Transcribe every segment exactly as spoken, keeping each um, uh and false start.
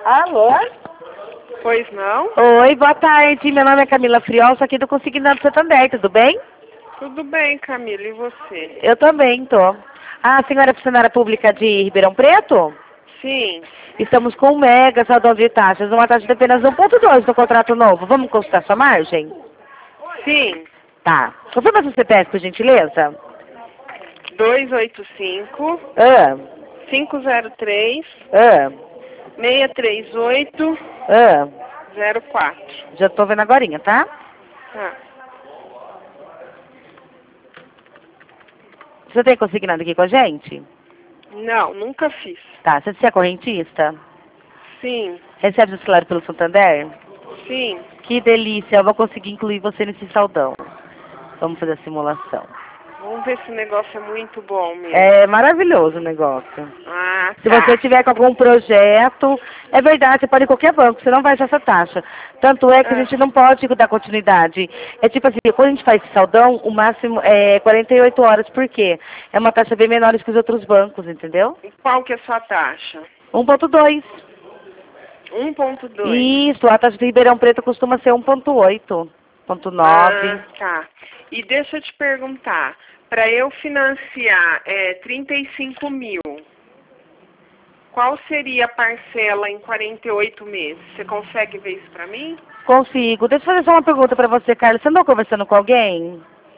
Alô? Pois não? Oi, boa tarde. Meu nome é Camila Friol, sou aqui do Consignado Santander, tudo bem? Tudo bem, Camila, e você? Eu também tô. Ah, a senhora é funcionária pública de Ribeirão Preto? Sim. Estamos com um mega saldo de taxas, uma taxa de apenas um ponto dois no contrato novo. Vamos consultar sua margem? Sim. Tá. Confirma seu C P F, por gentileza? dois oito cinco, Ah, cinco zero três, ah, seis três oito, ah. zero quatro. Já tô vendo agorinha, tá? Tá. Você tem consignado aqui com a gente? Não, nunca fiz. Tá. Você é correntista? Sim. Recebe o salário pelo Santander? Sim. Que delícia, eu vou conseguir incluir você nesse saldão. Vamos fazer a simulação. Vamos ver se o negócio é muito bom mesmo. É maravilhoso o negócio. Ah, Se tá. você tiver com algum projeto, é verdade, você pode ir em qualquer banco, você não vai achar essa taxa. Tanto é que a Ah, gente não pode dar continuidade. É tipo assim, quando a gente faz esse saldão, o máximo é quarenta e oito horas, por quê? É uma taxa bem menor que os outros bancos, entendeu? e qual que é a sua taxa? um ponto dois. um ponto dois. Isso, a taxa de Ribeirão Preto costuma ser um ponto oito, um ponto nove. Ah, tá. E deixa eu te perguntar, para eu financiar é, trinta e cinco mil, qual seria a parcela em quarenta e oito meses? Você consegue ver isso para mim? Consigo. Deixa eu fazer só uma pergunta pra você, Carlos. Você andou conversando com alguém?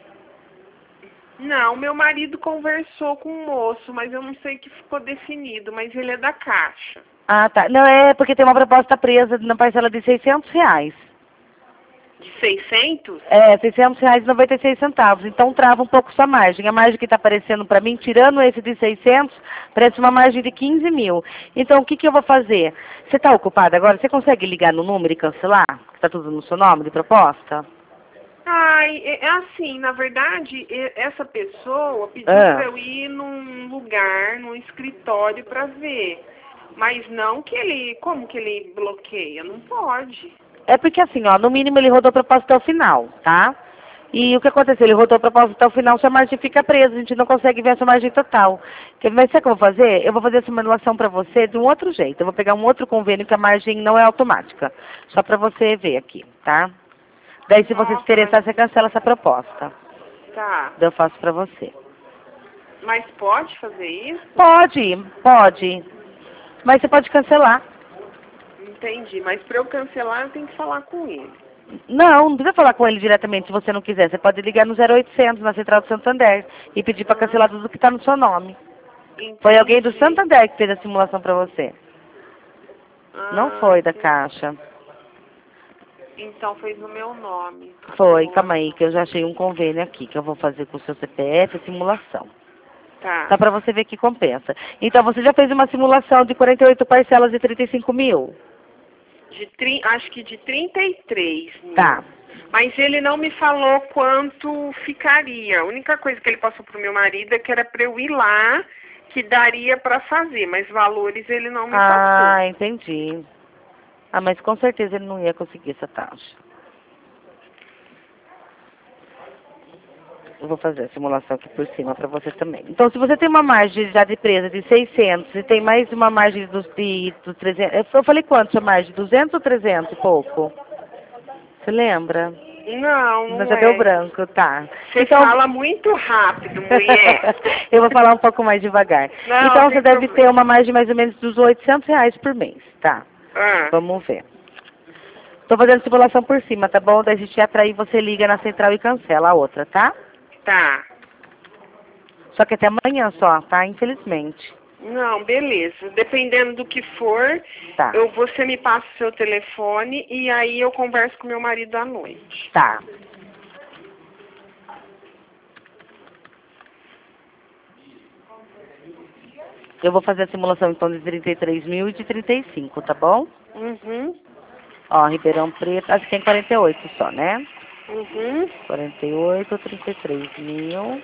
Não, meu marido conversou com um moço, mas eu não sei que ficou definido, mas ele é da Caixa. Ah, tá. Não, é porque tem uma proposta presa na parcela de seiscentos reais. De seiscentos? É, seiscentos reais e noventa e seis centavos. Então trava um pouco sua margem. A margem que está aparecendo para mim, tirando esse de seiscentos, parece uma margem de quinze mil. Então o que, que eu vou fazer? Você está ocupada agora? Você consegue ligar no número e cancelar? Está tudo no seu nome de proposta? Ai, é é assim, na verdade, e- essa pessoa pediu Ah. para eu ir num lugar, num escritório para ver. Mas não que ele, como que ele bloqueia? Não pode. É porque assim, ó, no mínimo ele rodou a proposta até o final, tá? E o que aconteceu? Ele rodou a proposta até o final, sua margem fica presa, a gente não consegue ver a sua margem total. Quer- Mas sabe o que eu vou fazer? Eu vou fazer essa simulação para você de um outro jeito. Eu vou pegar um outro convênio que a margem não é automática. Só para você ver aqui, tá? Daí se você se Nossa, interessar, mas você cancela essa proposta. tá. Daí eu faço para você. Mas pode fazer isso? Pode, pode. Mas você pode cancelar. Entendi. Mas para eu cancelar, eu tenho que falar com ele. Não, não precisa falar com ele diretamente se você não quiser. Você pode ligar no zero oitocentos, na Central do Santander, e pedir para cancelar tudo que está no seu nome. Entendi. Foi alguém do Santander que fez a simulação para você. Não Ah, foi da entendi. Caixa. Então fez no meu nome. a Foi, simulação. calma aí, que eu já achei um convênio aqui, que eu vou fazer com o seu C P F a simulação. Tá. Só para você ver que compensa. Então, você já fez uma simulação de quarenta e oito parcelas de trinta e cinco mil? De tri... Acho que de trinta e três mil. Tá. Mas ele não me falou quanto ficaria. A única coisa que ele passou pro meu marido é que era para eu ir lá, que daria para fazer, mas valores ele não me passou. Ah, entendi. Ah, mas com certeza ele não ia conseguir essa taxa. Eu vou fazer a simulação aqui por cima para você também. Então, se você tem uma margem já de presa de seiscentos e tem mais uma margem dos, de, dos trezentos... Eu falei quanto a margem? duzentos ou trezentos e pouco? Você lembra? Não, Não, não já deu é. branco, tá. Você Então, fala muito rápido, mulher. eu vou falar um pouco mais devagar. Não, Então, tem você deve ter problema. uma margem mais ou menos dos oitocentos reais por mês, tá? Ah, Vamos ver. Tô fazendo simulação por cima, tá bom? Daí a gente atrair, você liga na central e cancela a outra, tá? tá. Só que até amanhã só, tá? Infelizmente. Não, beleza. Dependendo do que for, Tá. eu, você me passa o seu telefone e aí eu converso com meu marido à noite. Tá. Eu vou fazer a simulação então de trinta e três mil e de trinta e cinco, tá bom? Uhum, Ó, Ribeirão Preto, acho que tem quarenta e oito só, né? uhum. quarenta e oito, trinta e três mil.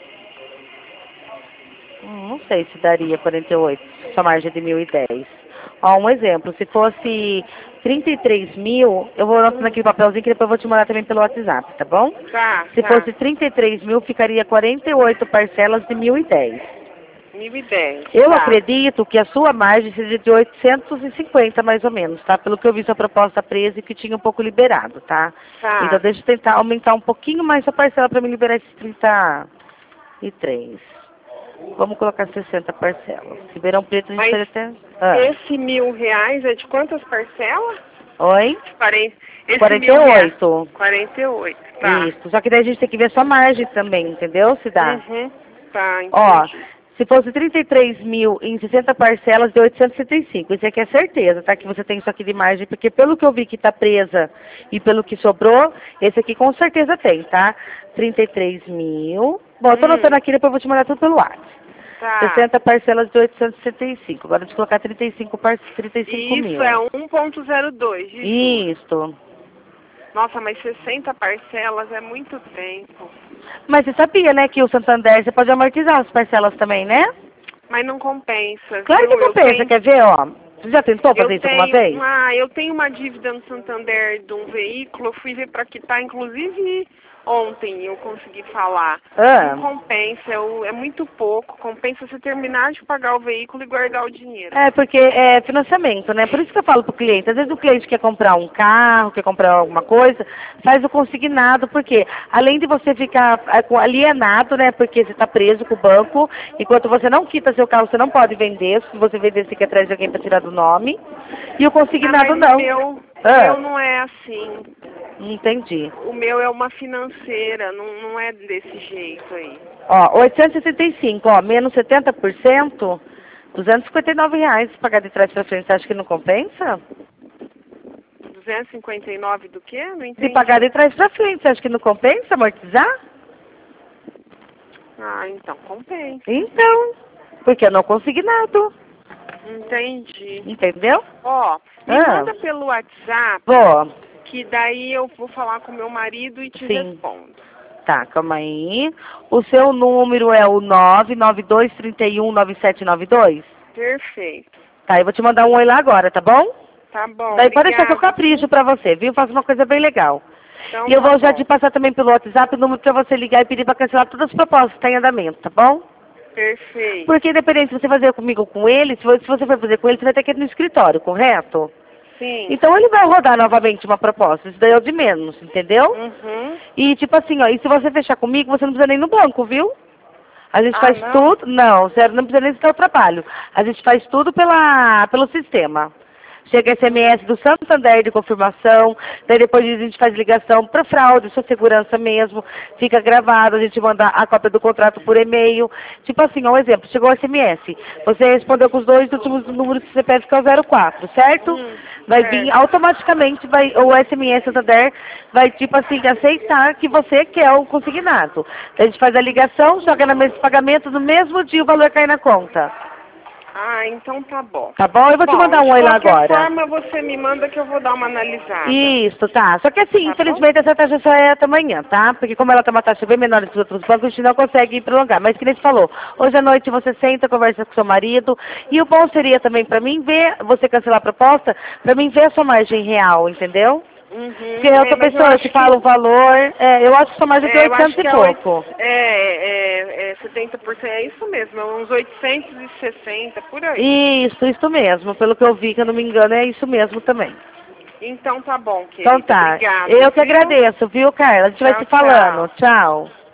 Hum, não sei se daria quarenta e oito, sua margem é de mil e dez. Ó, um exemplo, se fosse trinta e três mil, eu vou anotando naquele papelzinho que depois eu vou te mandar também pelo WhatsApp, tá bom? Tá, Se tá. fosse trinta e três mil, ficaria quarenta e oito parcelas de mil e dez. mil e dez. Eu tá. acredito que a sua margem seja de oitocentos e cinquenta, mais ou menos, tá? Pelo que eu vi sua proposta presa e que tinha um pouco liberado, tá? Tá. Então deixa eu tentar aumentar um pouquinho mais a parcela para me liberar esses trinta e três. Vamos colocar sessenta parcelas. Ribeirão Preto a gente Mas pode até... Ah. Esse mil reais é de quantas parcelas? Oi? Quarenta. Esse quarenta e mil reais. oito. quarenta e oito, tá. Isso. Só que daí a gente tem que ver sua margem também, entendeu? Se dá. Uhum. Tá, entendi. Ó, se fosse trinta e três mil em sessenta parcelas, de oitocentos e setenta e cinco. Isso aqui é certeza, tá? Que você tem isso aqui de margem, porque pelo que eu vi que tá presa e pelo que sobrou, esse aqui com certeza tem, tá? trinta e três mil. Bom, eu tô Hum. anotando aqui, depois eu vou te mandar tudo pelo WhatsApp. Tá. sessenta parcelas de oitocentos e setenta e cinco. Agora deixa eu colocar trinta e cinco, par... trinta e cinco Isso mil. é um ponto zero dois. Isso. Nossa, mas sessenta parcelas é muito tempo. Mas você sabia, né, que o Santander você pode amortizar as parcelas também, né? Mas não compensa. Claro viu? que Eu compensa, tenho- quer ver, ó? Você já tentou fazer eu isso alguma tenho, vez? ah, eu tenho uma dívida no Santander de um veículo, eu fui ver para quitar, inclusive ontem eu consegui falar. Ah. Não compensa, eu- é muito pouco. Compensa você terminar de pagar o veículo e guardar o dinheiro. É, porque é financiamento, né? Por isso que eu falo pro cliente. Às vezes o cliente quer comprar um carro, quer comprar alguma coisa, faz o consignado, porque além de você ficar é, com- alienado, né? Porque você está preso com o banco, enquanto você não quita seu carro, você não pode vender. Se você vender, você quer atrás de alguém para tirar do nome. E o consignado ah, mas não. O meu, Ah. o meu não é assim. Entendi. O meu é uma financeira, não, não é desse jeito aí. Ó, oitocentos e setenta e cinco, ó, menos setenta por cento, duzentos e cinquenta e nove reais pagar de trás para frente. Você acha que não compensa? duzentos e cinquenta e nove do quê? Não De entendi. pagar de trás para frente. Você acha que não compensa amortizar? Ah, então compensa. Então, porque eu não consegui nada. Entendi. Entendeu? Ó, me Ah. manda pelo WhatsApp, Vou. que daí eu vou falar com meu marido e te Sim. respondo. Tá, calma aí. O seu número é o nove nove dois, trinta e um, nove sete nove dois? Perfeito. Tá, eu vou te mandar um oi lá agora, tá bom? Tá bom, Daí pode deixar que eu obrigada. capricho pra você, viu? Faço uma coisa bem legal. Então E eu tá vou já bom. te passar também pelo WhatsApp o número pra você ligar e pedir pra cancelar todas as propostas que tá em andamento, tá bom? Perfeito. Porque independente se você fazer comigo ou com ele, se você se você for fazer com ele, você vai ter que ir no escritório, correto? Sim. Então ele vai rodar novamente uma proposta, isso daí é o de menos, entendeu? Uhum. E tipo assim, ó, e se você fechar comigo, você não precisa nem ir no banco, viu? A gente Ah, faz não? tudo, não, sério, não precisa nem do seu trabalho. A gente faz tudo pela, pelo sistema. Chega S M S do Santander de confirmação, daí depois a gente faz ligação para fraude, sua segurança mesmo, fica gravado, a gente manda a cópia do contrato por e-mail. Tipo assim, ó, um exemplo, chegou o S M S, você respondeu com os dois últimos números do C P F, que é o zero quatro, certo? Hum, Vai certo. vir automaticamente, vai, o S M S Santander vai, tipo assim, aceitar que você quer o consignado. Daí a gente faz a ligação, joga na mesa de pagamento, no mesmo dia o valor cai na conta. Ah, então tá bom. Tá bom? Eu vou te Bom, mandar um oi lá de qualquer agora. forma, você me manda que eu vou dar uma analisada. Isso, tá. Só que assim, Tá infelizmente essa taxa só é até amanhã, tá? Porque como ela tá uma taxa bem menor do que os outros bancos, a gente não consegue prolongar. Mas que nem você falou, hoje à noite você senta, conversa com seu marido. E o bom seria também pra mim ver, você cancelar a proposta, pra mim ver a sua margem real, entendeu? Uhum. Porque outra É, mas eu pessoa acho te que- fala um valor, é, eu acho que sua margem é de É, eu acho oitocentos que e é, pouco. oito- é, é, é setenta por cento, é isso mesmo, é uns oitocentos e sessenta, por aí. Isso, isso mesmo. Pelo que eu vi, que eu não me engano, é isso mesmo também. Então tá bom, querida. Então tá. Obrigada, Eu que viu? agradeço, viu, Carla? A gente vai Tchau, se falando. Tchau.